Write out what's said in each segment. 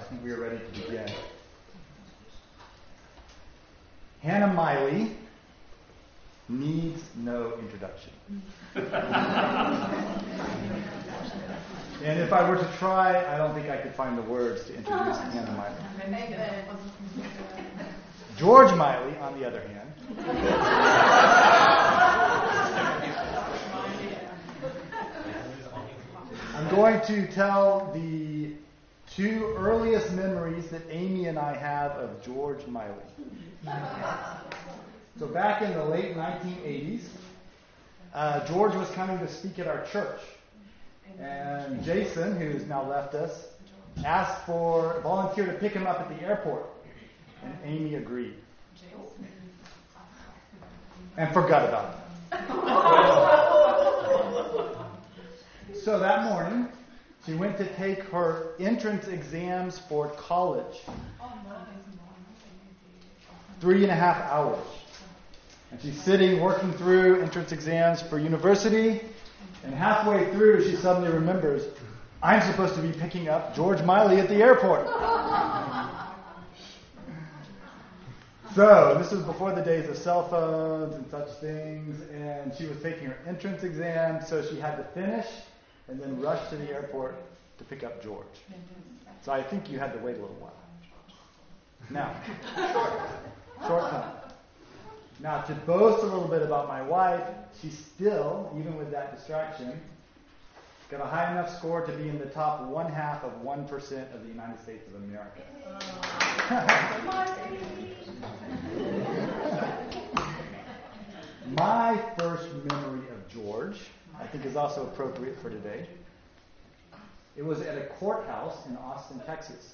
think we are ready to begin. Hannah Miley needs no introduction. And if I were to try, I don't think I could find the words to introduce Hannah Miley. George Miley, on the other hand, I'm going to tell the two earliest memories that Amy and I have of George Miley. So back in the late 1980s, George was coming to speak at our church. And Jason, who's now left us, volunteered to pick him up at the airport. And Amy agreed. And forgot about it. So that morning, she went to take her entrance exams for college. 3.5 hours. And she's sitting, working through entrance exams for university. And halfway through, she suddenly remembers, I'm supposed to be picking up George Miley at the airport. So, this was before the days of cell phones and such things. And she was taking her entrance exam, so she had to finish and then rush to the airport to pick up George. So I think you had to wait a little while. Now, short time. Now, to boast a little bit about my wife, she still, even with that distraction, got a high enough score to be in the top 1/2 of 1% of the United States of America. My first memory of George, I think, is also appropriate for today. It was at a courthouse in Austin, Texas.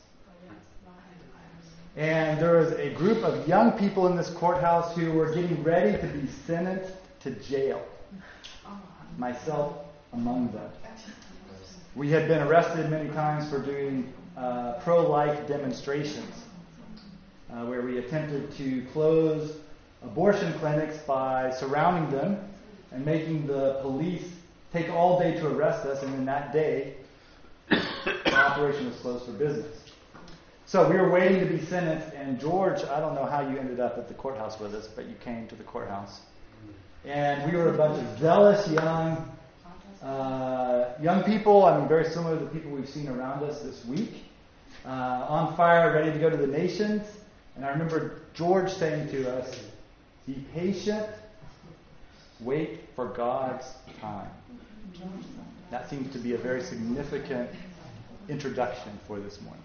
And there was a group of young people in this courthouse who were getting ready to be sentenced to jail. Myself among them. We had been arrested many times for doing pro-life demonstrations, where we attempted to close abortion clinics by surrounding them and making the police take all day to arrest us, and then that day, the operation was closed for business. So we were waiting to be sentenced, and George, I don't know how you ended up at the courthouse with us, but you came to the courthouse. And we were a bunch of zealous young people, very similar to the people we've seen around us this week, on fire, ready to go to the nations. And I remember George saying to us, be patient, wait for God's time. That seems to be a very significant introduction for this morning.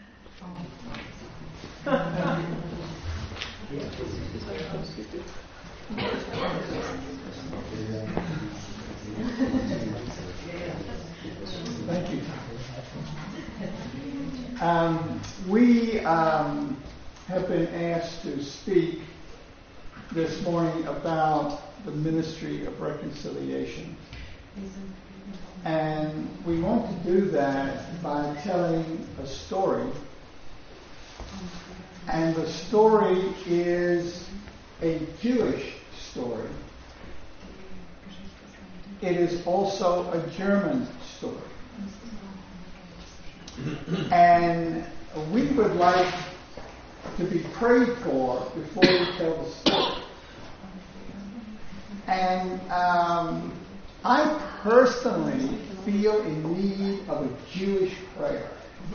Thank you. We have been asked to speak this morning about the ministry of reconciliation. And we want to do that by telling a story. And the story is a Jewish story. It is also a German story. And we would like to be prayed for before we tell the story. And I personally feel in need of a Jewish prayer.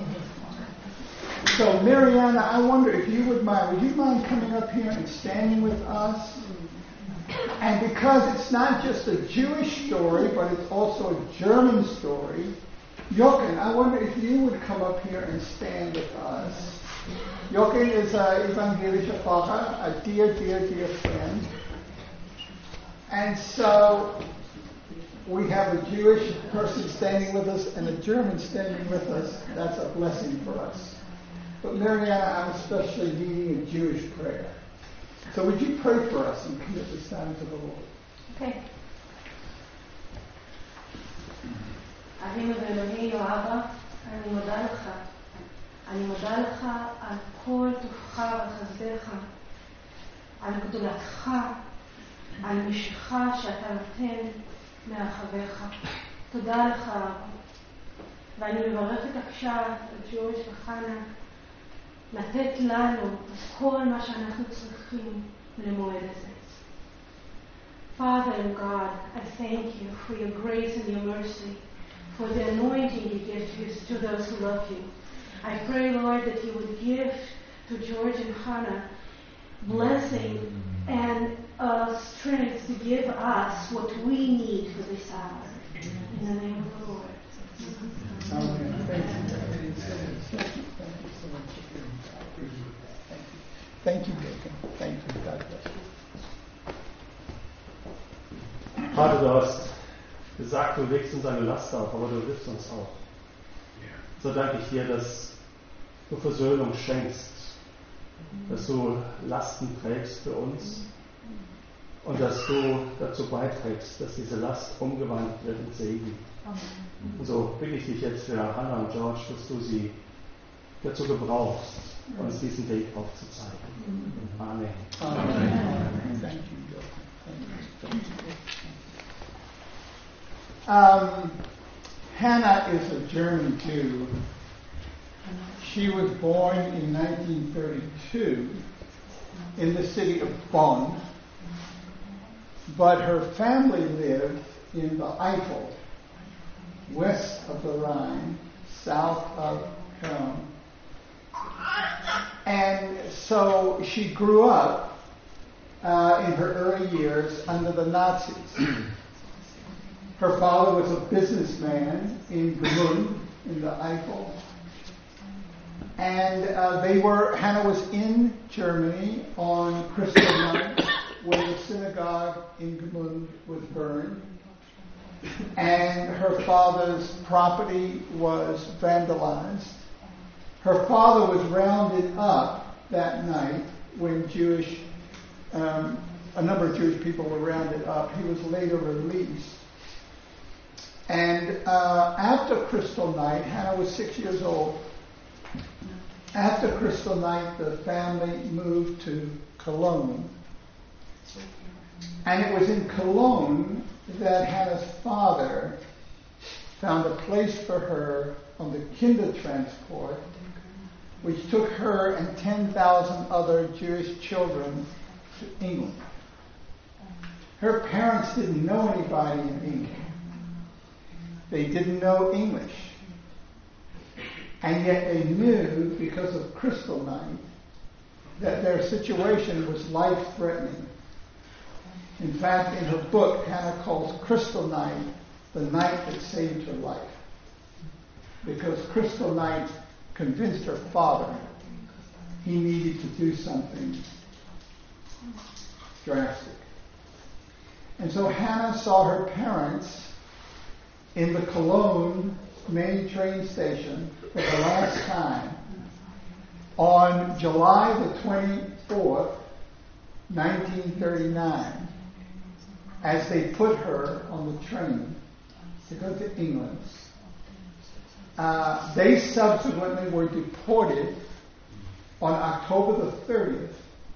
So, Mariana, I wonder if you would you mind coming up here and standing with us? And because it's not just a Jewish story, but it's also a German story, Jochen, I wonder if you would come up here and stand with us. Jochen is an evangelischer Pfarrer, a dear, dear, dear friend. And so we have a Jewish person standing with us and a German standing with us. That's a blessing for us. But Mariana, I'm especially needing a Jewish prayer. So would you pray for us and commit this time to the Lord? Okay. אבינו ואלוהינו אבא, אני מודה לך. אני מודה לך על כל טובך וחסדך, על גדולתך, על משיכה שאתה נותן מאחריך. תודה לך, אבא. ואני מברכת עכשיו את ג'ורג' וחנה לתת לנו את כל מה שאנחנו צריכים למועד הזה. Father and God, I thank you for your grace and your mercy, for the anointing you give to those who love you. I pray, Lord, that you would give to George and Hannah blessing and strength to give us what we need for this hour. In the name of the Lord. Amen. Thank you, Jacob. Thank you. God bless you. Vater, du hast gesagt, du legst uns eine Last auf, aber du hilfst uns auch. So danke ich dir, dass du Versöhnung schenkst, dass du Lasten trägst für uns und dass du dazu beiträgst, dass diese Last umgewandelt wird in Segen. Und so bitte ich dich jetzt für Hannah und George, dass du sie dazu gebrauchst, uns diesen Weg aufzuzeigen. Amen. Amen. Thank you, Hannah is a German Jew. She was born in 1932 in the city of Bonn, but her family lived in the Eifel, west of the Rhine, south of Cologne. And so she grew up in her early years under the Nazis. Her father was a businessman in Gmünd, in the Eifel. And Hannah was in Germany on Kristallnacht when the synagogue in Gmünd was burned. And her father's property was vandalized. Her father was rounded up that night when a number of Jewish people were rounded up. He was later released. And after Kristallnacht, Hannah was 6 years old. After Kristallnacht, the family moved to Cologne. And it was in Cologne that Hannah's father found a place for her on the Kindertransport, which took her and 10,000 other Jewish children to England. Her parents didn't know anybody in England. They didn't know English. And yet they knew, because of Kristallnacht, that their situation was life-threatening. In fact, in her book, Hannah calls Kristallnacht the night that saved her life. Because Kristallnacht convinced her father he needed to do something drastic. And so Hannah saw her parents in the Cologne main train station for the last time on July the 24th, 1939, as they put her on the train to go to England. They subsequently were deported on October the 30th,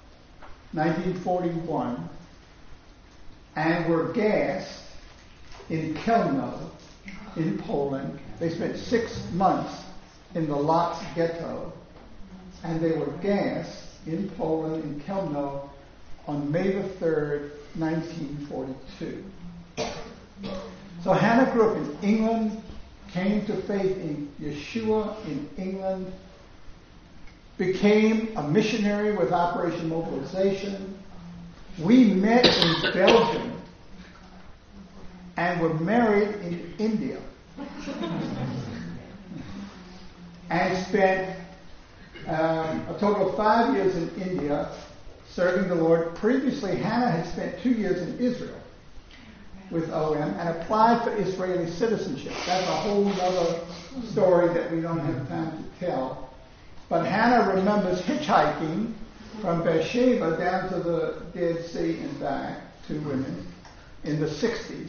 1941, and were gassed in Chełmno in Poland. They spent 6 months in the Lodz ghetto, and they were gassed in Poland, in Chełmno, on May the 3rd, 1942. So Hannah grew up in England, came to faith in Yeshua in England, became a missionary with Operation Mobilization. We met in Belgium and were married in India. And spent a total of 5 years in India serving the Lord. Previously, Hannah had spent 2 years in Israel with OM and applied for Israeli citizenship. That's a whole other story that we don't have time to tell. But Hannah remembers hitchhiking from Beersheba down to the Dead Sea and back, 2 women, in the 60s.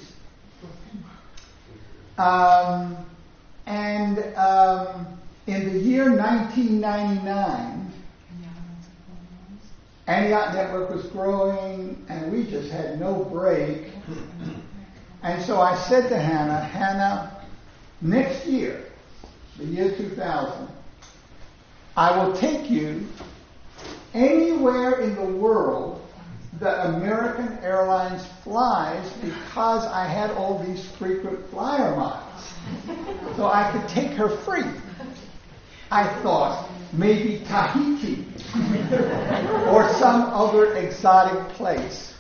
In the year 1999, Antioch Network was growing, and we just had no break. And so I said to Hannah, next year, the year 2000, I will take you anywhere in the world that American Airlines flies because I had all these frequent flyer miles. So I could take her free. I thought maybe Tahiti or some other exotic place.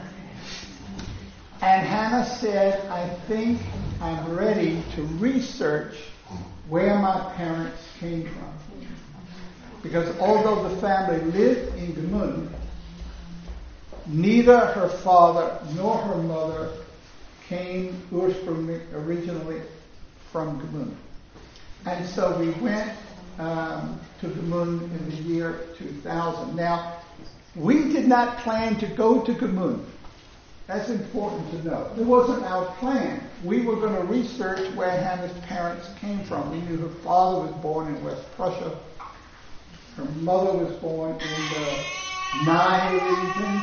And Hannah said, I think I'm ready to research where my parents came from. Because although the family lived in Gmund, neither her father nor her mother came originally from Gmund. And so we went to Gmund in the year 2000. Now, we did not plan to go to Gmund. That's important to know. It wasn't our plan. We were going to research where Hannah's parents came from. We knew her father was born in West Prussia. Her mother was born in the Nye region.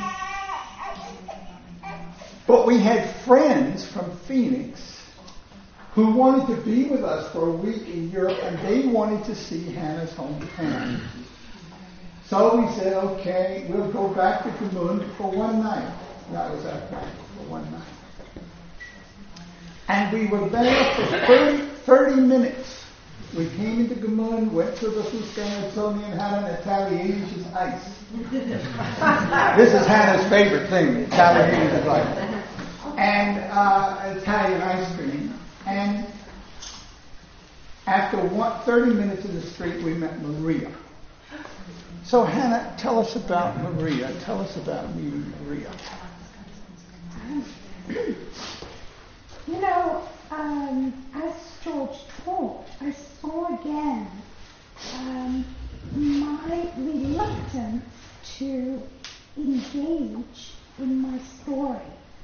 But we had friends from Phoenix who wanted to be with us for a week in Europe, and they wanted to see Hannah's hometown. So we said, okay, we'll go back to Gmund for one night. That was our plan, for one night. And we were there for 30 minutes. We came into Gmund, went to the Fuskanatsoni and had an Italian ice. This is Hannah's favorite thing, Italian ice. And Italian ice cream. And after 30 minutes in the street, we met Maria. So Hannah, tell us about Maria. Tell us about meeting Maria. You know, as George taught, I saw again my reluctance to engage in my story.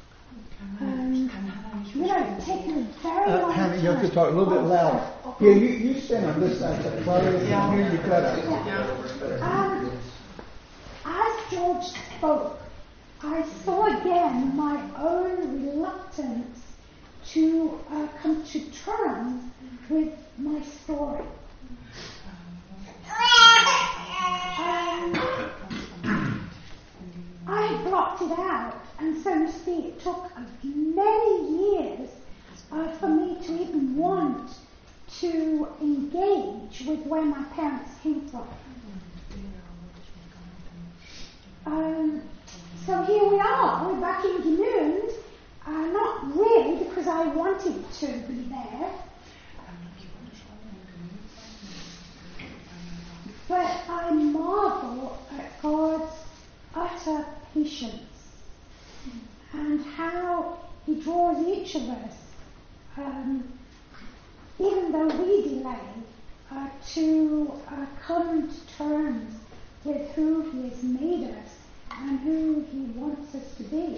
You know, it's taken a very long time. Hannah, you have to talk a little bit louder. Yeah, you stand on this side, so Claudia can hear you better. As George spoke, I saw again my own reluctance to come to terms with my story. I had blocked it out, and so you see, it took many years for me to even want to engage with where my parents came from. So here we are, we're back in Gmund, not really because I wanted to be there, but I marvel at God's utter patience and how He draws each of us, even though we delay, to come to terms with who He has made us and who He wants us to be.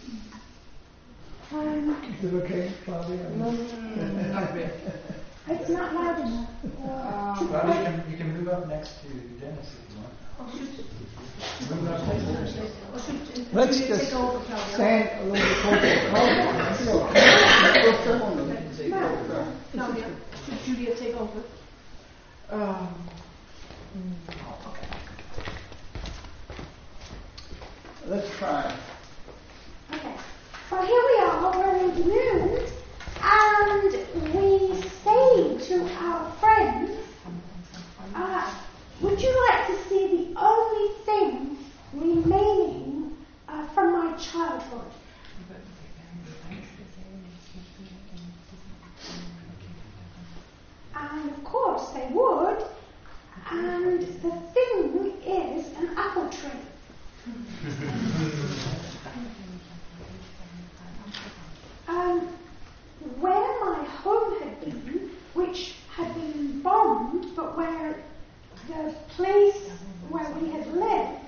Is it okay, Claudia? No. It's not loud enough. Claudia, you can move up next to Dennis if you want. Move up next to Dennis. Let's just stand a little bit closer. Claudia, should Julia take over? Okay. Let's try. Okay. Well, here we are, we're in Gmund, and we say to our friends, would you like to see the only thing remaining from my childhood? And of course they would, and the thing is an apple tree. Where my home had been, which had been bombed, but where the place where we had lived,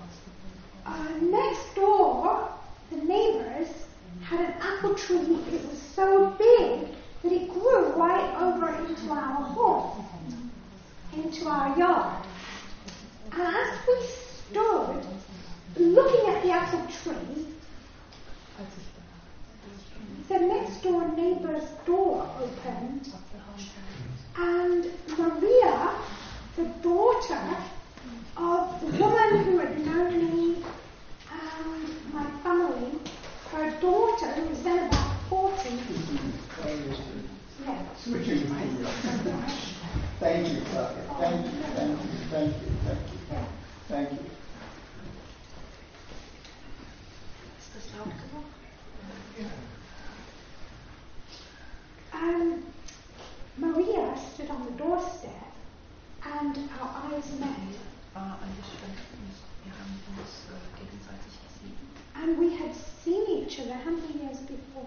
next door, the neighbors had an apple tree. It was so big that it grew right over into our home, into our yard. And as we stood looking at the apple tree, the next door neighbor's door opened, and Maria the daughter of the woman who had known me and my family. Her daughter, who was then about 40. Yeah. Switching Thank you, Claudia. Thank you. Thank you. Maria stood on the doorstep and our eyes met. And we had seen each other how many years before?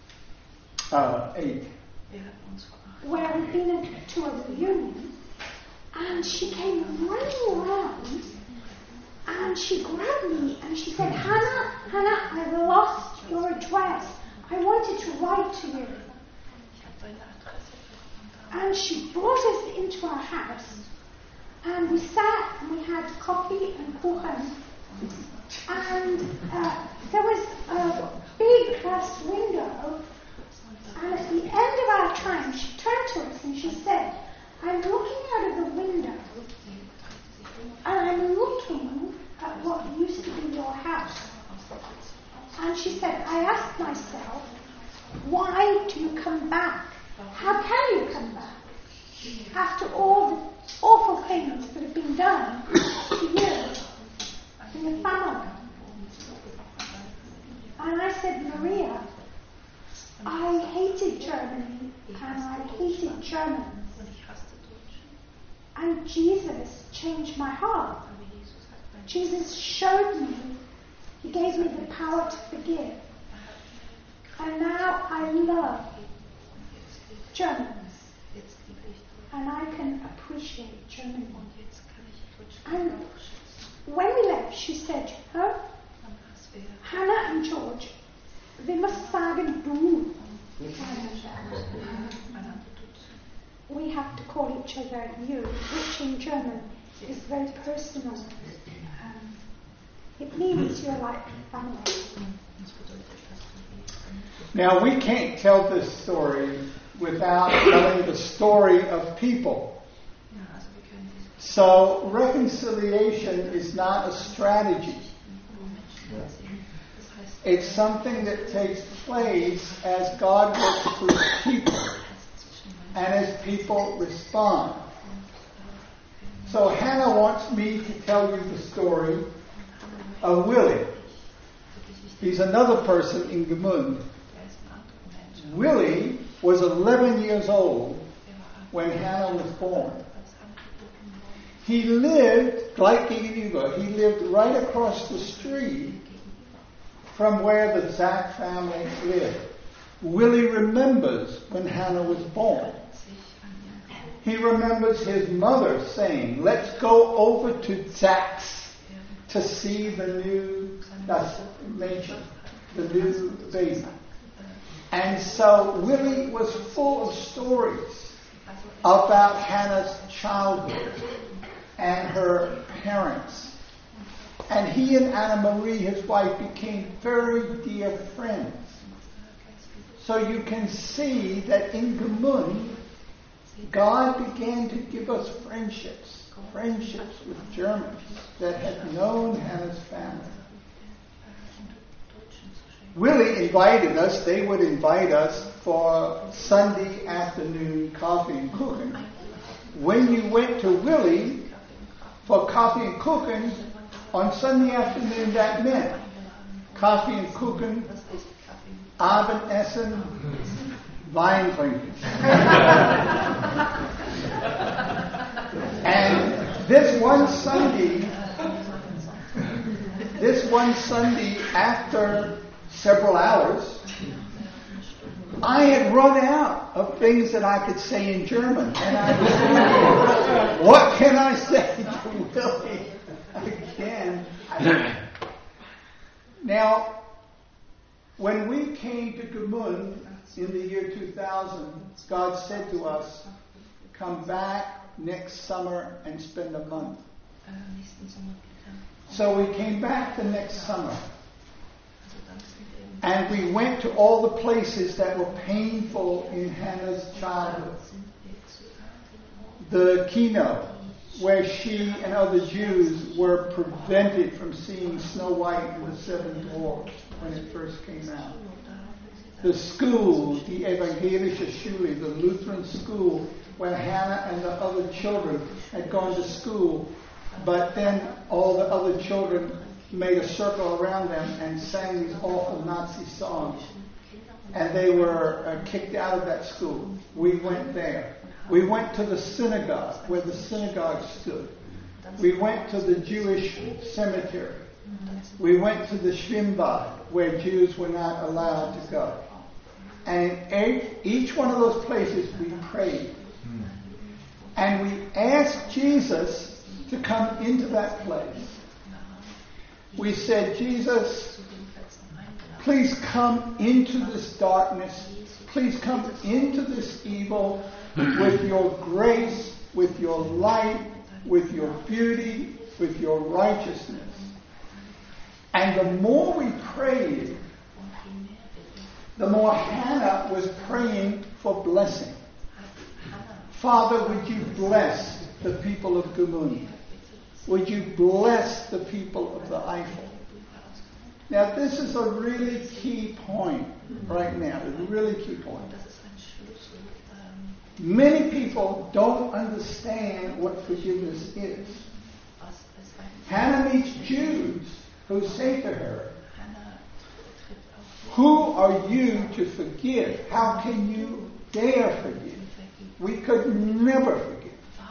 8. Where we'd been to a reunion, and she came running around and she grabbed me and she said, Hannah, I've lost your address. I wanted to write to you. And she brought us into our house, and we sat and we had coffee and kuchen. And there was a big glass window, and at the end of our time, she turned to us and she said, I'm looking out of the window, and I'm looking at what used to be your house. And she said, I asked myself, why do you come back? How can you come back? After all the awful things that have been done to you and your family. And I said, Maria, I hated Germany and I hated Germans. And Jesus changed my heart. Jesus showed me, he gave me the power to forgive. And now I love Germans. And I can appreciate Germany. And when we left, she said, Hannah and George, wir must sagen du. We have to call each other you, which in German is very personal. It means you're like family. Now, we can't tell this story without telling the story of people. So, reconciliation is not a strategy. It's something that takes place as God works through people and as people respond. So, Hannah wants me to tell you the story of Willie. He's another person in Gmünd. Willie was 11 years old when Hannah was born. He lived, gleich gegenüber, he lived right across the street from where the Zach family lived. Willie remembers when Hannah was born. He remembers his mother saying, let's go over to Zach's to see the new baby. And so Willie was full of stories about Hannah's childhood and her parents. And he and Anna Marie, his wife, became very dear friends. So you can see that in Gmünd, God began to give us friendships with Germans that had known Hannah's family. Willie invited us, they would invite us for Sunday afternoon coffee and kuchen. When you went to Willie for coffee and kuchen, on Sunday afternoon that meant coffee and kuchen, Abendessen, Wein trinken. And this one Sunday after several hours, I had run out of things that I could say in German. And I was thinking, what can I say to Willie again? Now, when we came to Gmünd in the year 2000, God said to us, come back next summer and spend a month. So we came back the next summer. And we went to all the places that were painful in Hannah's childhood. The Kino, where she and other Jews were prevented from seeing Snow White and the Seven Dwarfs when it first came out. The school, the Evangelische Schule, the Lutheran school, where Hannah and the other children had gone to school, but then all the other children made a circle around them and sang these awful Nazi songs. And they were kicked out of that school. We went there. We went to the synagogue, where the synagogue stood. We went to the Jewish cemetery. We went to the Schwimmbad, where Jews were not allowed to go. And in each one of those places we prayed. And we asked Jesus to come into that place. We said, Jesus, please come into this darkness. Please come into this evil with your grace, with your light, with your beauty, with your righteousness. And the more we prayed, the more Hannah was praying for blessing. Father, would you bless the people of Gmünd? Would you bless the people of the Eifel? Now, this is a really key point right now. It's a really key point. Many people don't understand what forgiveness is. Hannah meets Jews who say to her, who are you to forgive? How can you dare forgive? We could never forgive.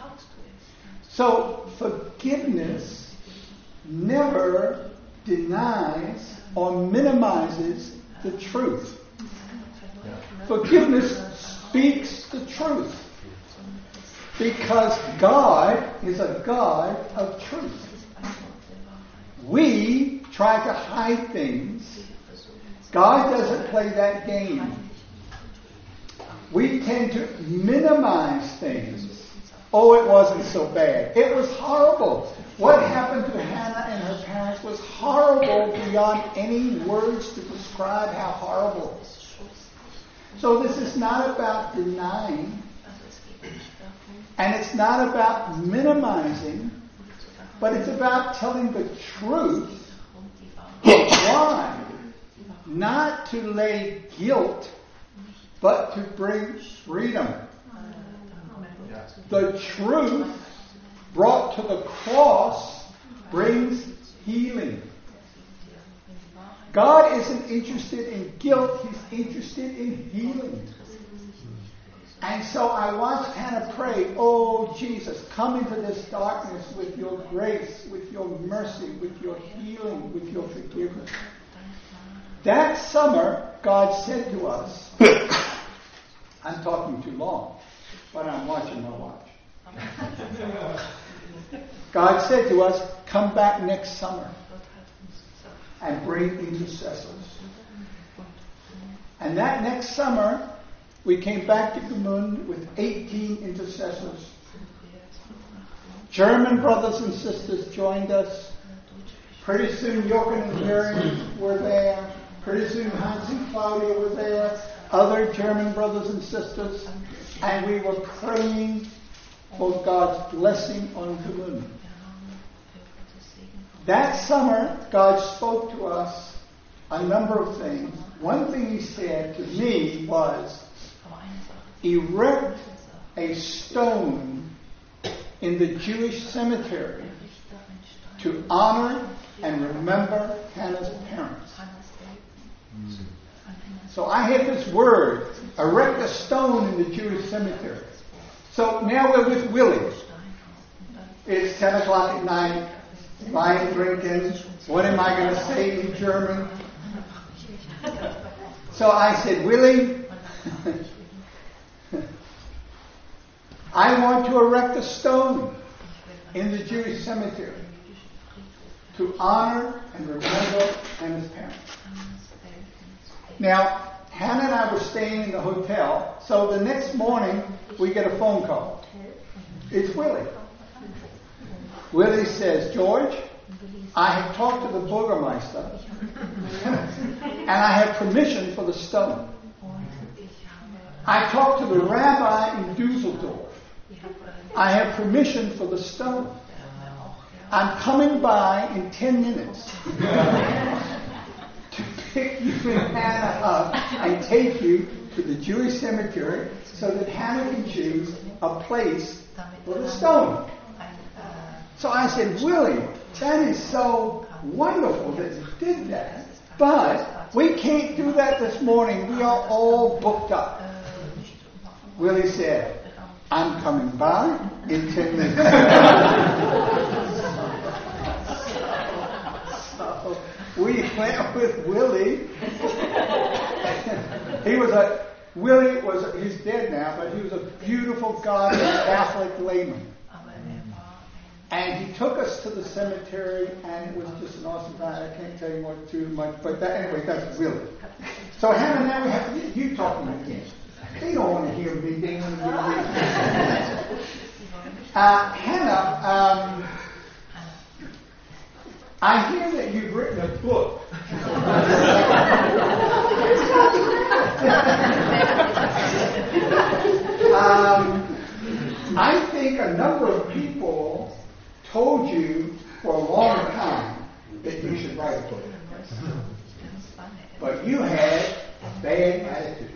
So forgiveness never denies or minimizes the truth. Forgiveness speaks the truth. Because God is a God of truth. We try to hide things. God doesn't play that game. We tend to minimize things. Oh, it wasn't so bad. It was horrible. What happened to Hannah and her parents was horrible beyond any words to describe how horrible. So this is not about denying, and it's not about minimizing, but it's about telling the truth. Why? Not to lay guilt, but to bring freedom. The truth brought to the cross brings healing. God isn't interested in guilt, He's interested in healing. And so I watched Hannah pray, oh Jesus, come into this darkness with your grace, with your mercy, with your healing, with your forgiveness. That summer, God said to us, I'm talking too long, but I'm watching my watch. God said to us, come back next summer and bring intercessors. And that next summer, we came back to Gmünd with 18 intercessors. German brothers and sisters joined us. Pretty soon Jochen and Miriam were there. Pretty soon Hans and Claudia were there. Other German brothers and sisters. And we were praying for God's blessing on Gmünd. That summer, God spoke to us a number of things. One thing He said to me was, erect a stone in the Jewish cemetery to honor and remember Hannah's parents. So I had this word, erect a stone in the Jewish cemetery. So now we're with Willie. It's 10 o'clock at night, wine drinking. What am I going to say in German? So I said, Willie, I want to erect a stone in the Jewish cemetery to honor and remember Hannah's parents. Now, Hannah and I were staying in the hotel, so the next morning we get a phone call. It's Willie. Willie says, George, I have talked to the Bürgermeister and I have permission for the stone. I talked to the rabbi in Dusseldorf I have permission for the stone. I'm coming by in 10 minutes to pick you and Hannah up and take you to the Jewish cemetery so that Hannah can choose a place for the stone. So I said, Willie, that is so wonderful that you did that, but we can't do that this morning. We are all booked up. Willie said, I'm coming by in 10 minutes. So we went with Willie. He's dead now, but he was a beautiful, godly Catholic layman. And he took us to the cemetery, and it was just an awesome time. I can't tell you too much, but anyway, that's Willie. So Hannah, now we have to get you talking again. They don't want to hear me. They want to hear me. Hannah, I hear that you've written a book. I think a number of people told you for a long time that you should write a book. But you had a bad attitude.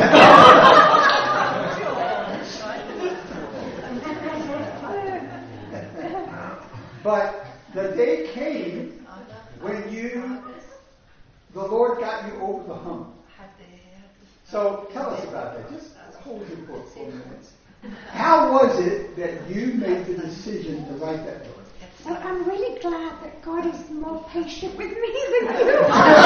But the day came when the Lord got you over the hump. So tell us about that. Just hold your book for a minute. How was it that you made the decision to write that book? Well, I'm really glad that God is more patient with me than you.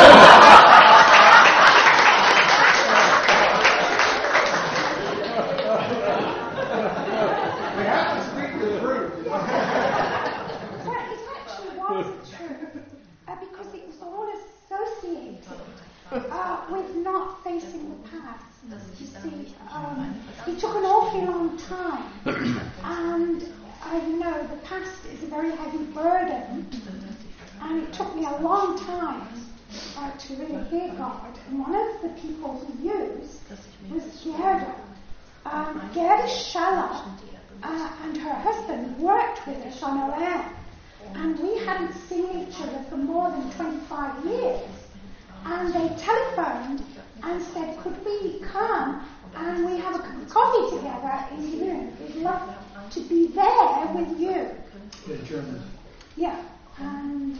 We have to speak the truth. Well, it actually was true, because it was all associated with not facing the past. You see, it took an awfully long time, and the past is a very heavy burden, and it took me a long time to really hear God. And one of the people who used was Gerda. Gerda Schaller and her husband worked with us on OM, and we hadn't seen each other for more than 25 years. And they telephoned and said, could we come and we have a cup of coffee together in the room? We'd love to be there with you. The Germans. Yeah. And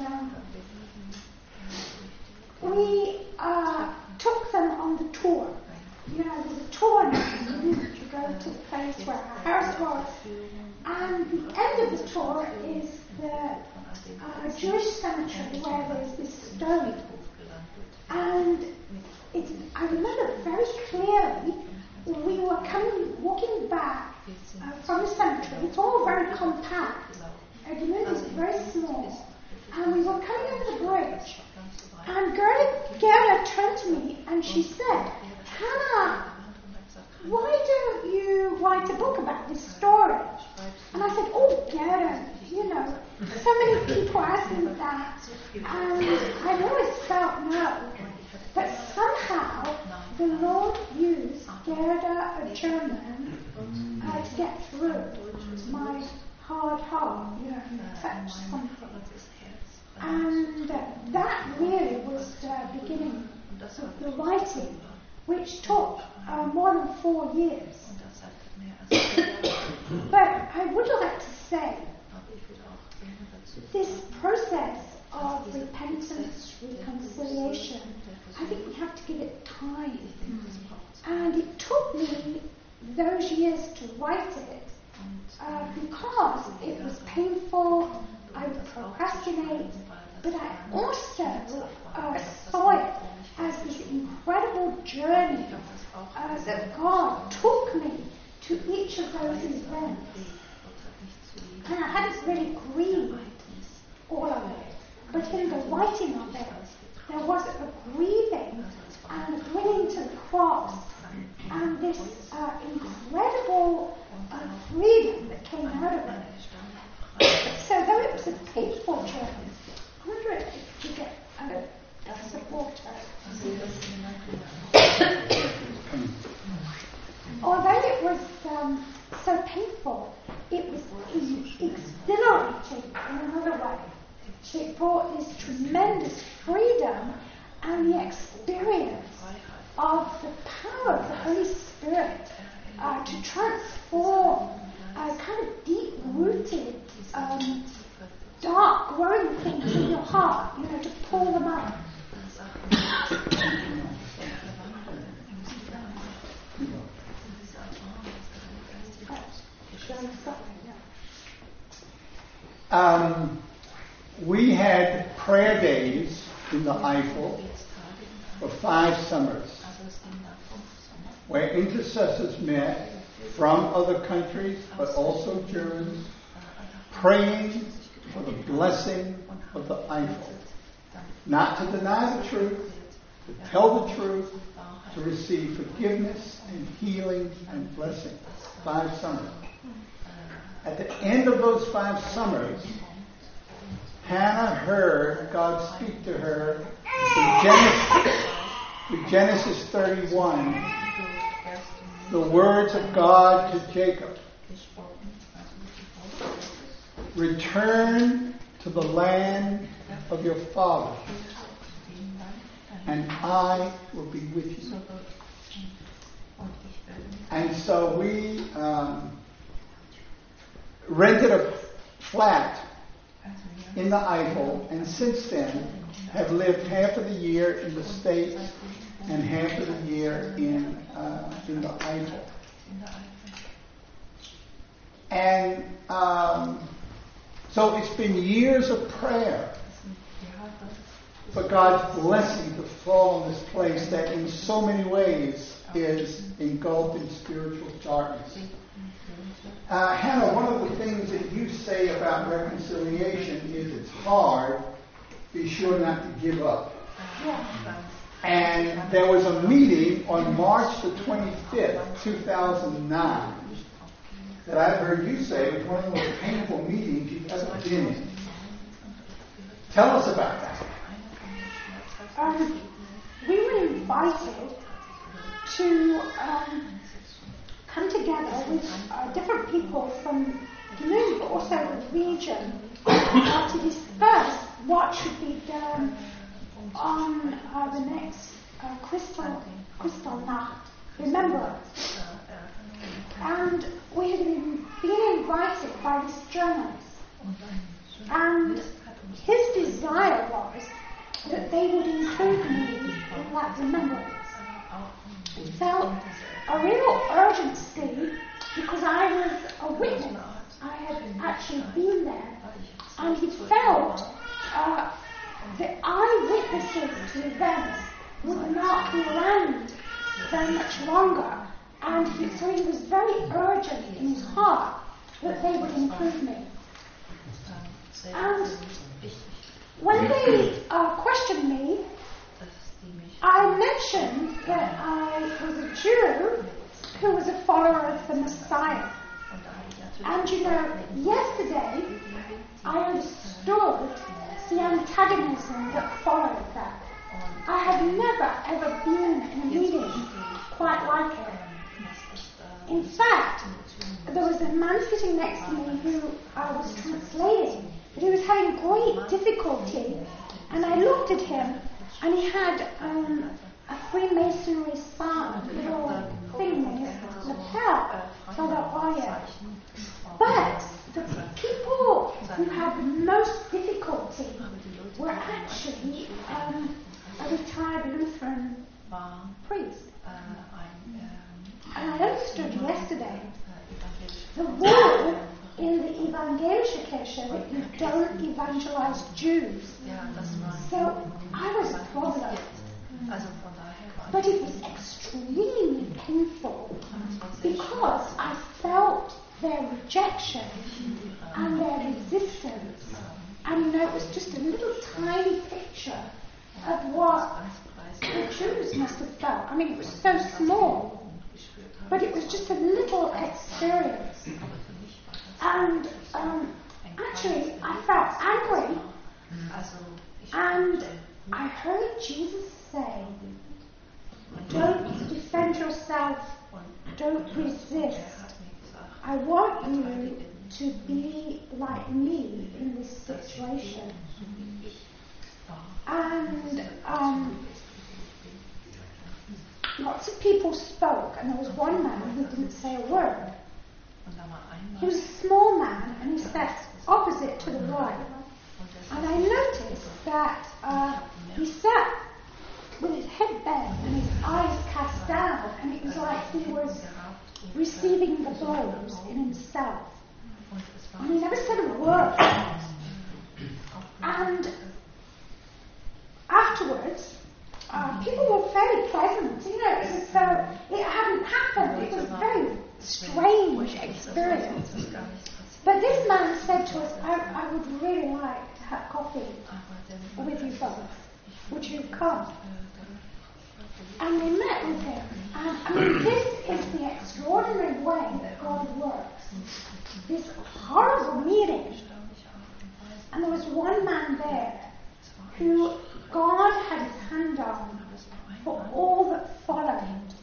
we took them on the tour. There's a tour now. You go to the place where our house was. And the end of the tour is the Jewish cemetery where there's this stone. And I remember very clearly, we were walking back from the cemetery. It's all very compact. It's very small. And we were coming over the bridge. And Gerda turned to me and she said, Hannah, why don't you write a book about this story? And I said, oh, Gerda, so many people ask me that. And I've always felt no. But somehow the Lord used Gerda, a German, to get through my hard heart, touch something. And that really was the beginning of the writing, which took more than 4 years. But I would like to say, this process of repentance, reconciliation, I think we have to give it time. And it took me those years to write it because it was painful, I would procrastinate, but I also saw it as this incredible journey that God took me to each of those events. And I hadn't really grieved all of it, but in the writing of it, there was a grieving and a bringing to the cross, and this incredible freedom that came out of it. So though it was a painful journey, I wonder if you get a supporter. Although it was so painful, it was exhilarating in another way. It brought this tremendous freedom and the experience of the power of the Holy Spirit to transform kind of deep-rooted, dark, growing things in your heart, to pull them up. We had prayer days in the Eifel for 5 summers, where intercessors met from other countries, but also Germans, praying for the blessing of the Eifel. Not to deny the truth, to tell the truth, to receive forgiveness and healing and blessing. 5 summers. At the end of those 5 summers, Hannah heard God speak to her in Genesis 31, the words of God to Jacob. Return to the land of your father, and I will be with you. And so we rented a flat in the Eifel, and since then have lived half of the year in the States and half of the year in the Eifel. And so it's been years of prayer for God's blessing to fall on this place that in so many ways is engulfed in spiritual darkness. Hannah, one of the things that you say about reconciliation is it's hard. Be sure not to give up. And there was a meeting on March the 25th, 2009, that I've heard you say was one of the most painful meetings you've ever been in. Tell us about that. We were invited to come together with different people from the community, but also the region, to discuss what should be done on the next Kristallnacht, Remembrance. And we had been invited by this journalist, and his desire was that they would include me in that remembrance. He felt a real urgency because I was a witness. I had actually been there, and he felt the eyewitnesses to events would not be around very much longer, and so he was very urgent in his heart that they would include me. And when they questioned me, I mentioned that I was a Jew who was a follower of the Messiah. And yesterday I understood the antagonism that followed that. I had never ever been in a meeting quite like it. In fact, there was a man sitting next to me who I was translating, but he was having great difficulty, and I looked at him, and he had a Freemasonry sign, a little thing in his lapel, so but the people who had the most difficulty were actually a retired Lutheran priest. And I understood yesterday the rule in the Evangelische Kirche that you don't evangelize Jews. So I was bothered. But it was extremely painful because I felt their rejection and their resistance. And it was just a little tiny picture of what the Jews must have felt. I mean, it was so small, but it was just a little experience. And actually, I felt angry, and I heard Jesus say, don't defend yourself, don't resist. I want you to be like me in this situation. And lots of people spoke, and there was one man who didn't say a word. He was a small man, and he sat opposite to the right. And I noticed that he sat with his head bent and his eyes cast down, and it was like he was receiving the blows in himself. And he never said a word. And afterwards, people were very pleasant. You know, it was as though it hadn't happened. It was a very strange experience. But this man said to us, I would really like to have coffee with you both. Would you come? And we met with him. And I mean, this is the extraordinary way that God works. This horrible meeting. And there was one man there who God had his hand on for all that followed.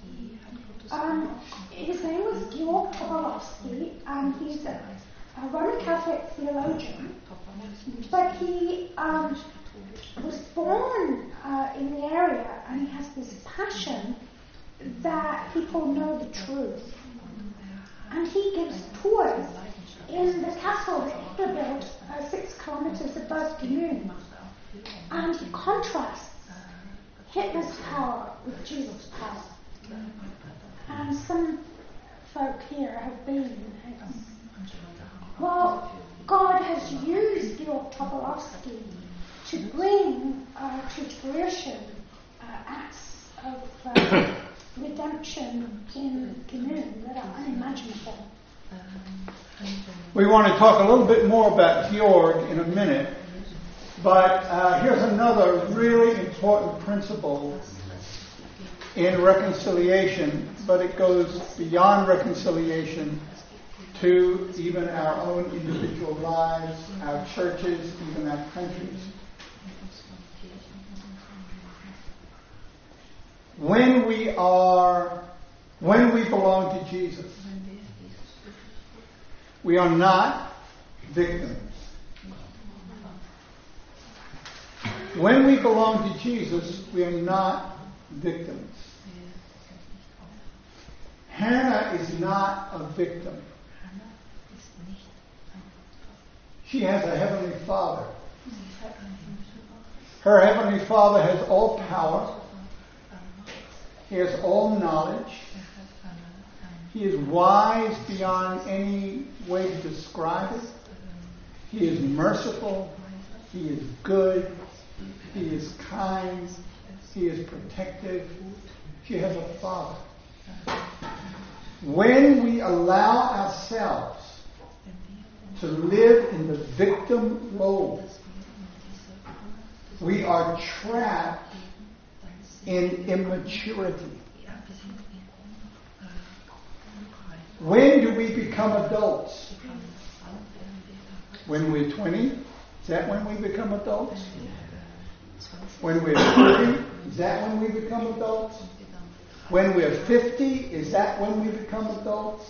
His name was Georg Tobolowsky, and he's a Roman Catholic theologian. But he was born in the area, and he has this passion that people know the truth. And he gives tours in the castle that Hitler built 6 kilometers above Gmünd. And he contrasts Hitler's power with Jesus' power. And some folk here have been. Well, God has used Georg Tobolowsky to bring to fruition acts of redemption in Gmünd that are unimaginable. We want to talk a little bit more about Georg in a minute, but here's another really important principle in reconciliation, but it goes beyond reconciliation to even our own individual lives, our churches, even our countries. When we belong to Jesus, we are not victims. When we belong to Jesus, we are not victims. Hannah is not a victim. She has a heavenly Father. Her heavenly Father has all power. He has all knowledge. He is wise beyond any way to describe it. He is merciful. He is good. He is kind. He is protective. She has a Father. When we allow ourselves to live in the victim role, we are trapped in immaturity. When do we become adults? When we're 20? Is that when we become adults? When we're 30? Is that when we become adults? When we're 50? Is that when we become adults?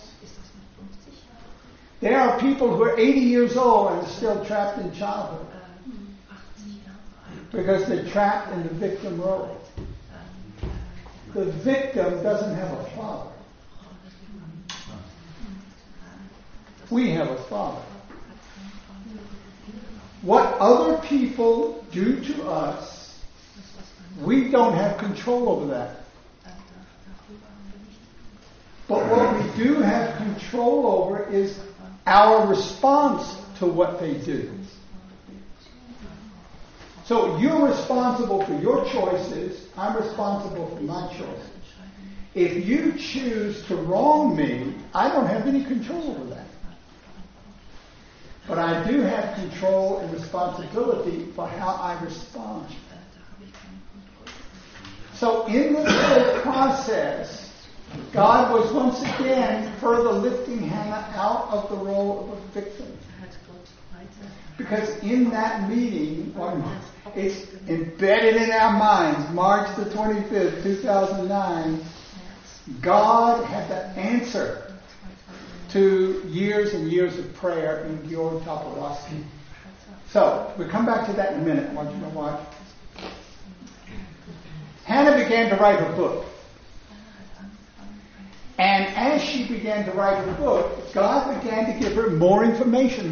There are people who are 80 years old and are still trapped in childhood because they're trapped in the victim role. The victim doesn't have a father. We have a Father. What other people do to us, we don't have control over that. But what we do have control over is our response to what they do. So you're responsible for your choices. I'm responsible for my choices. If you choose to wrong me, I don't have any control over that. But I do have control and responsibility for how I respond. So in this whole process, God was once again further lifting Hannah out of the role of a victim. Because in that meeting, it's embedded in our minds, March the 25th, 2009, God had to answer to years and years of prayer in Georg Toporowski. So, we'll come back to that in a minute. I want you to watch. Hannah began to write her book. And as she began to write her book, God began to give her more information.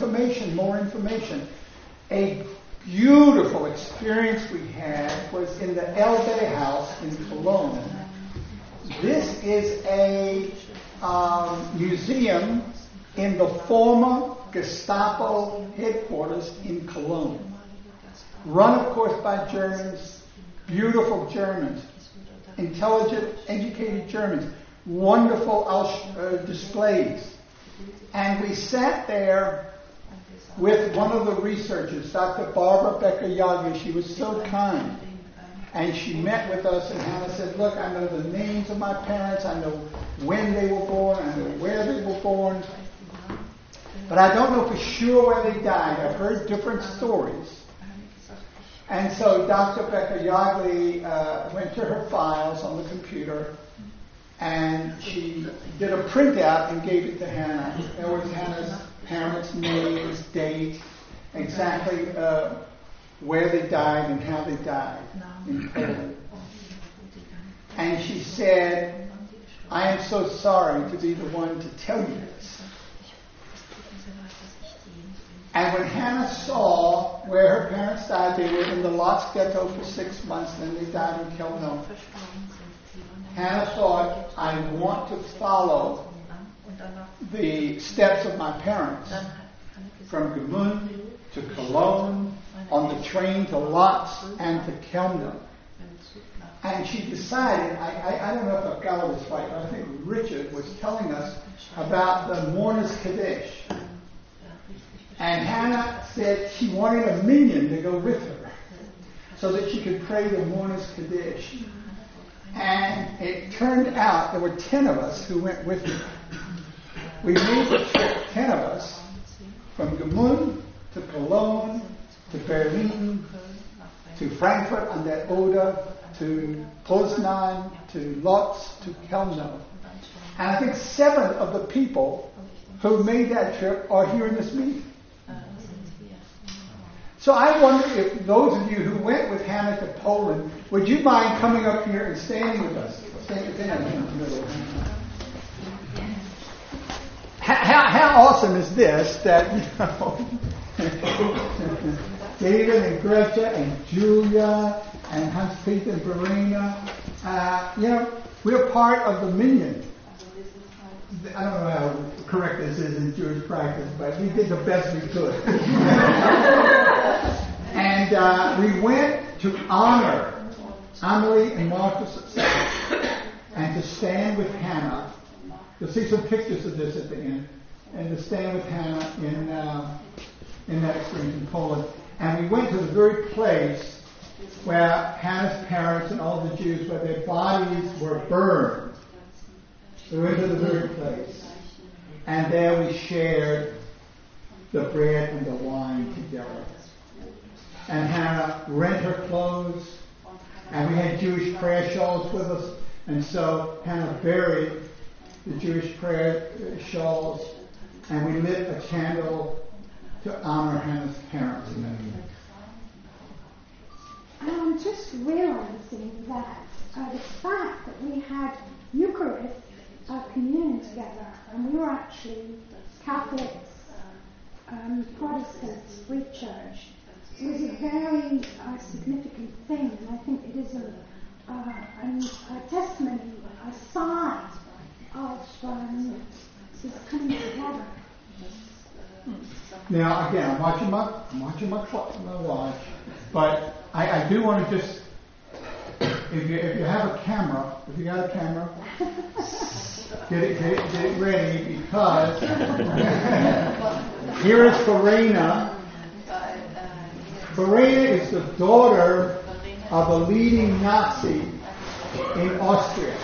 A beautiful experience we had was in the Elbe House in Cologne. This is a museum in the former Gestapo headquarters in Cologne. Run, of course, by Germans, beautiful Germans, intelligent, educated Germans, wonderful displays. And we sat there with one of the researchers, Dr. Barbara Becker-Yagli. She was so kind. And she met with us, and Hannah said, look, I know the names of my parents, I know when they were born, I know where they were born, but I don't know for sure where they died. I've heard different stories. And so Dr. Becker-Yagli went to her files on the computer, and she did a printout and gave it to Hannah. There was Hannah's parents' names, date, exactly where they died and how they died in Poland. And she said, I am so sorry to be the one to tell you this. And when Hannah saw where her parents died, they were in the Lodz ghetto for 6 months, then they died in Chelmno. Hannah thought, I want to follow the steps of my parents from Gmünd to Cologne, on the train to Lodz and to Chelmno. And she decided, I don't know if I've got this right, but I think Richard was telling us about the Mourner's Kaddish. And Hannah said she wanted a minion to go with her so that she could pray the Mourner's Kaddish. And it turned out there were 10 of us who went with her. We made the trip, 10 of us, from Gmünd to Cologne to Berlin to Frankfurt an der Oder to Poznan to Lodz to Chelmno. And I think 7 of the people who made that trip are here in this meeting. So I wonder if those of you who went with Hannah to Poland, would you mind coming up here and standing with us? Stand in the middle. How awesome is this that, David and Gretchen and Julia and Hans-Peter and Verena, we're part of the Minyan. I don't know how correct this is in Jewish practice, but we did the best we could. And we went to honor Amelie and Marcus and to stand with Hannah. You'll see some pictures of this at the end. And to stand with Hannah in that experience in Poland. And we went to the very place where Hannah's parents and all the Jews, where their bodies were burned. We went to the very place. And there we shared the bread and the wine together. And Hannah rent her clothes. And we had Jewish prayer shawls with us. And so Hannah buried the Jewish prayer shawls. And we lit a candle to honor Hannah's parents. I'm just realizing that the fact that we had Eucharist, communion together, and we were actually Catholics, Protestants, Free Church, was a very significant thing. And I think it is a testimony, a sign of this coming together. Now, again, I'm watching my watch, but I do want to just, if you have a camera, if you got a camera, get it ready, because here is Verena. Verena is the daughter of a leading Nazi in Austria.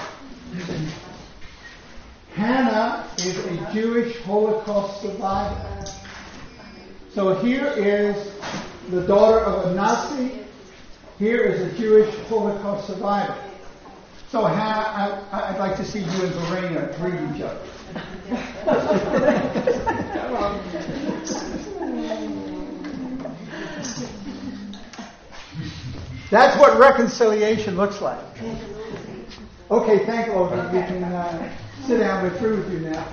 Hannah is a Jewish Holocaust survivor. So here is the daughter of a Nazi. Here is a Jewish Holocaust survivor. So Hannah, I'd like to see you and Verena greet each other. That's what reconciliation looks like. Okay, thank you. You can sit down. We're through with you now.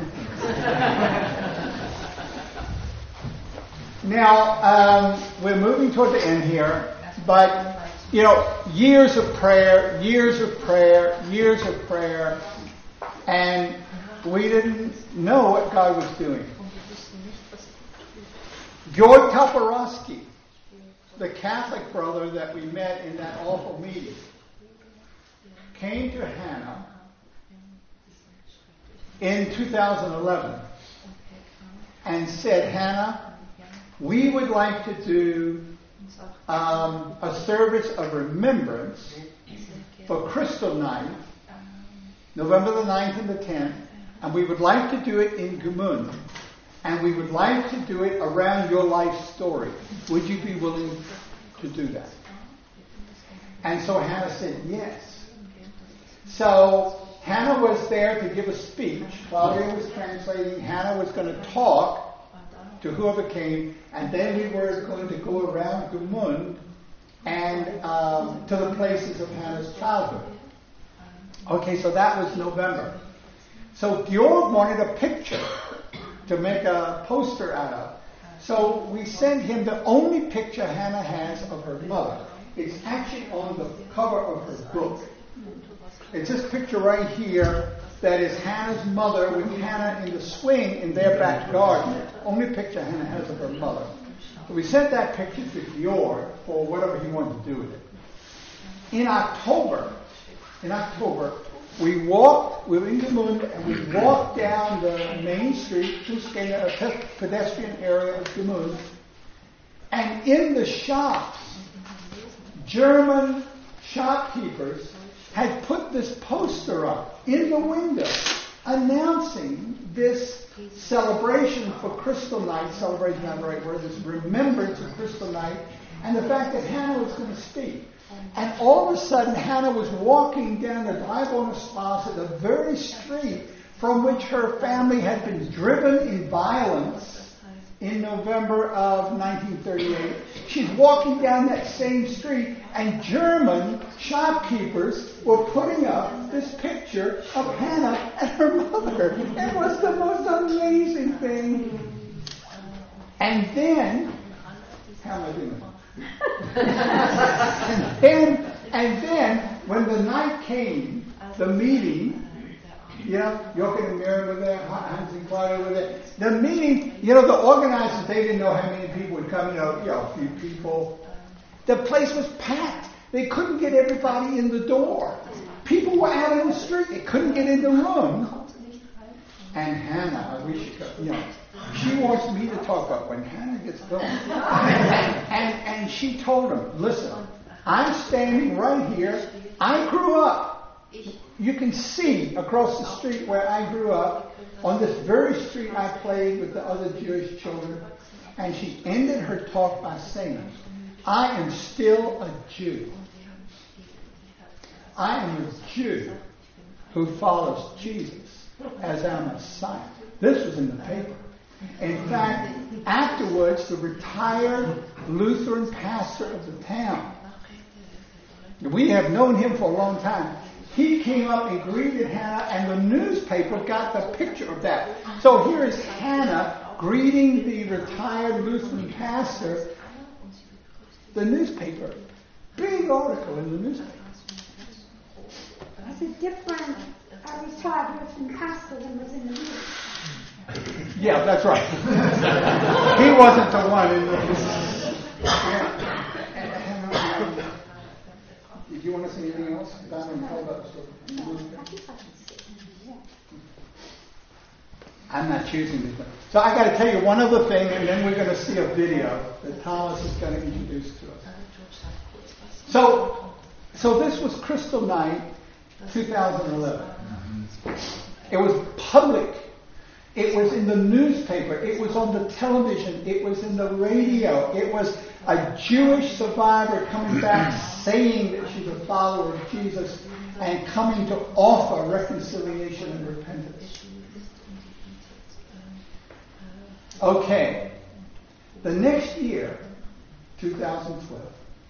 Now, we're moving toward the end here, but, years of prayer, and we didn't know what God was doing. George Toporowski, the Catholic brother that we met in that awful meeting, came to Hannah in 2011 and said, Hannah, we would like to do a service of remembrance for Crystal Night, November the 9th and the 10th, and we would like to do it in Gmünd, and we would like to do it around your life story. Would you be willing to do that? And so Hannah said yes. So Hannah was there to give a speech. Claudia was translating. Hannah was going to talk to whoever came, and then we were going to go around Gmünd and to the places of Hannah's childhood. Okay, so that was November. So Georg wanted a picture to make a poster out of. So we sent him the only picture Hannah has of her mother. It's actually on the cover of her book. It's this picture right here that is Hannah's mother with Hannah in the swing in their back garden. Only picture Hannah has of her mother. So we sent that picture to Georg for whatever he wanted to do with it. In October, we were in Gmünd, and we walked down the main street, a pedestrian area of Gmünd, and in the shops, German shopkeepers had put this poster up in the window announcing this celebration for Crystal Night, celebration not the right word, this remembrance of Crystal Night, and the fact that Hannah was going to speak. And all of a sudden, Hannah was walking down the Dreibonestrasse, the very street from which her family had been driven in violence in November of 1938. She's walking down that same street, and German shopkeepers were putting up this picture of Hannah and her mother. It was the most amazing thing. And then, how am I doing? and then, when the night came, the meeting, Jochen and Miriam were there, Hans and Claudia were there. The meeting, the organizers, they didn't know how many people would come, a few people. The place was packed. They couldn't get everybody in the door. People were out in the street. They couldn't get in the room. And Hannah, I wish she could, she wants me to talk about when Hannah gets going. and she told him, listen, I'm standing right here. I grew up. You can see across the street where I grew up. On this very street I played with the other Jewish children. And she ended her talk by saying, I am still a Jew. I am a Jew who follows Jesus as our Messiah. This was in the paper. In fact, afterwards, the retired Lutheran pastor of the town, we have known him for a long time, he came up and greeted Hannah, and the newspaper got the picture of that. So here is Hannah greeting the retired Lutheran pastor. The newspaper, big article in the newspaper. It's a different retired Lutheran pastor than was in the news. Yeah, that's right. He wasn't the one in the... Did you want to say anything else? I'm not choosing this one. So I got to tell you one other thing, and then we're going to see a video that Thomas is going to introduce to us. So this was Crystal Night, 2011. It was public. It was in the newspaper. It was on the television. It was in the radio. It was a Jewish survivor coming back saying that she's a follower of Jesus. and coming to offer reconciliation and repentance. Okay, the next year, 2012,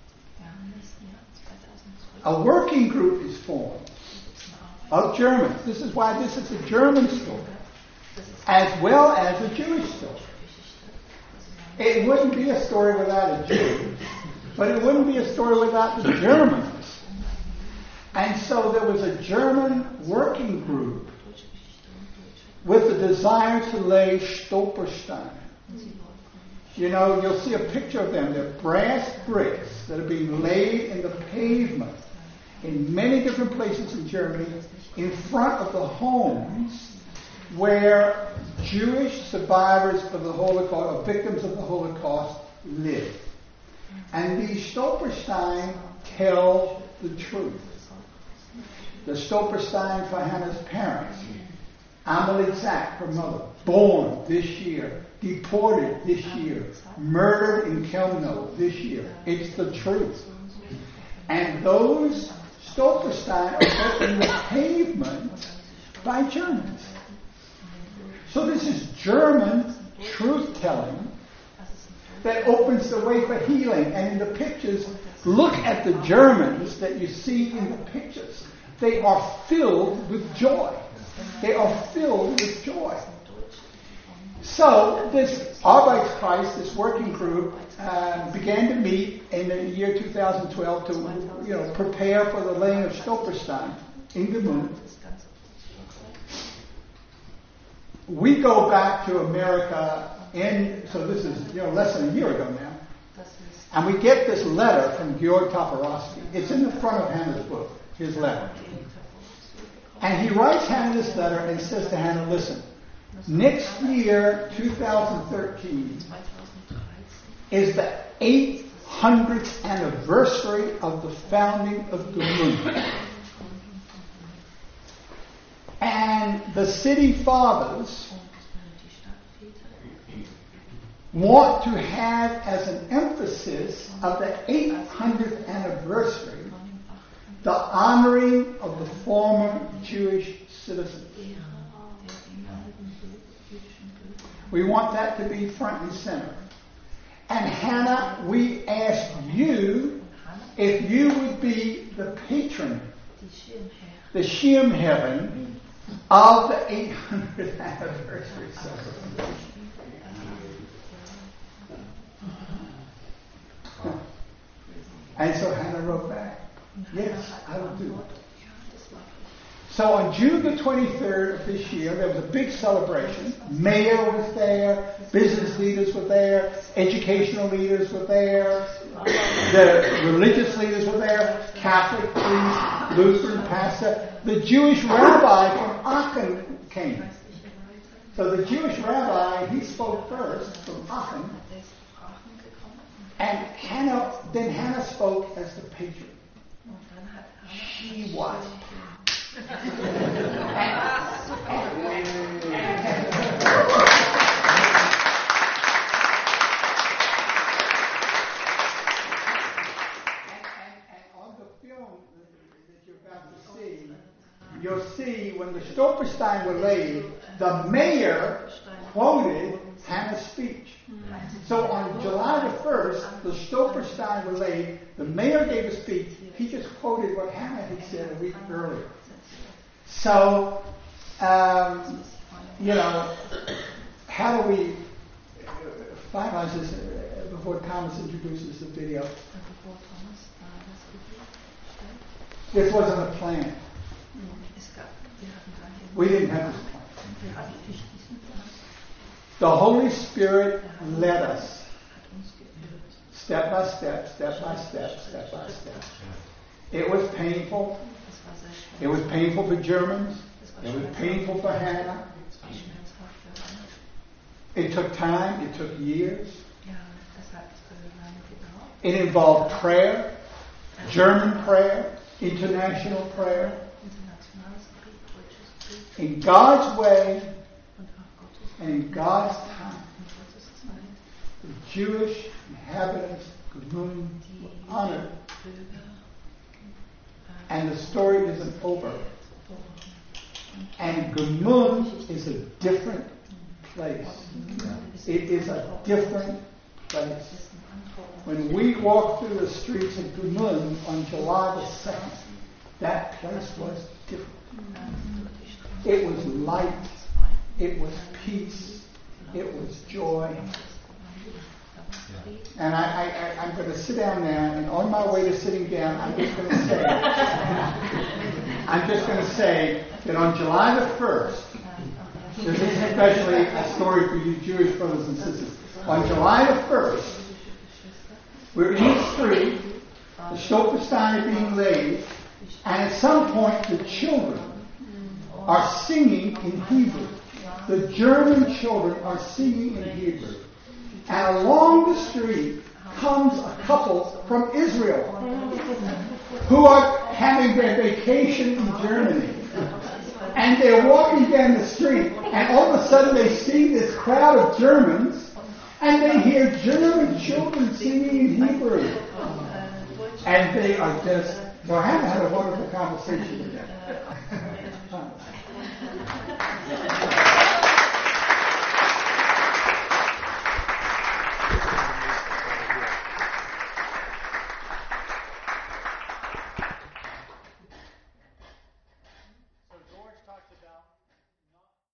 a working group is formed of Germans. This is why this is a German story, as well as a Jewish story. It wouldn't be a story without a Jew, but it wouldn't be a story without the Germans. And so there was a German working group with the desire to lay Stolpersteine. You know, you'll see a picture of them. They're brass bricks that are being laid in the pavement in many different places in Germany in front of the homes where Jewish survivors of the Holocaust, or victims of the Holocaust, live. And these Stolpersteine tell the truth. The Stolperstein for Hannah's parents. Amelie Zack, her mother, born this year, deported this year, murdered in Chelmno this year. It's the truth. And those Stolperstein are put in the pavement by Germans. So this is German truth-telling that opens the way for healing. And in the pictures, look at the Germans that you see in the pictures. They are filled with joy. They are filled with joy. So this Arbeitskreis, this working group, began to meet in the year 2012 to, prepare for the laying of Stolperstein in Gmünd. We go back to America so this is less than a year ago now, and we get this letter from Georg Toporowski. It's in the front of Hannah's book, his letter. And he writes Hannah this letter and says to Hannah, listen, next year, 2013, is the 800th anniversary of the founding of Gmünd. And the city fathers want to have as an emphasis of the 800th anniversary the honoring of the former Jewish citizens. We want that to be front and center. And Hannah, we ask you if you would be the patron, the Schirmherrin of the 800th anniversary celebration. And so Hannah wrote back, yes, I will do it. So on June the 23rd of this year, there was a big celebration. Mayor was there, business leaders were there, educational leaders were there, the religious leaders were there, Catholic priest, Lutheran pastor. The Jewish rabbi from Aachen came. So the Jewish rabbi, he spoke first from Aachen. And Hannah spoke as the patron. She was. You'll see when the Stolperstein were laid, the mayor quoted Hannah's speech. So on July the 1st, the Stolperstein were laid, the mayor gave a speech, he just quoted what Hannah had said a week earlier. So, how do we finalize this before Thomas introduces the video? This wasn't a plan. We didn't have this plan. The Holy Spirit led us step by step, step by step, step by step. It was painful. It was painful for Germans. It was painful for Hannah. It took time. It took years. It involved prayer, German prayer, international prayer. In God's way and in God's time, the Jewish inhabitants of Gmünd were honored And the story isn't over. And Gmünd is a different place. It is a different place. When we walked through the streets of Gmünd on July the 2nd, that place was different. It was light. It was peace. It was joy. And I'm going to sit down now, and on my way to sitting down, I'm just going to say that on July the 1st, this is especially a story for you Jewish brothers and sisters. On July the 1st, we're in the street, the Stolpersteine are being laid, and at some point the children are singing in Hebrew. The German children are singing in Hebrew. And along the street comes a couple from Israel who are having their vacation in Germany. And they're walking down the street, and all of a sudden they see this crowd of Germans, and they hear German children singing in Hebrew. And they are just, so I haven't had a wonderful conversation with them.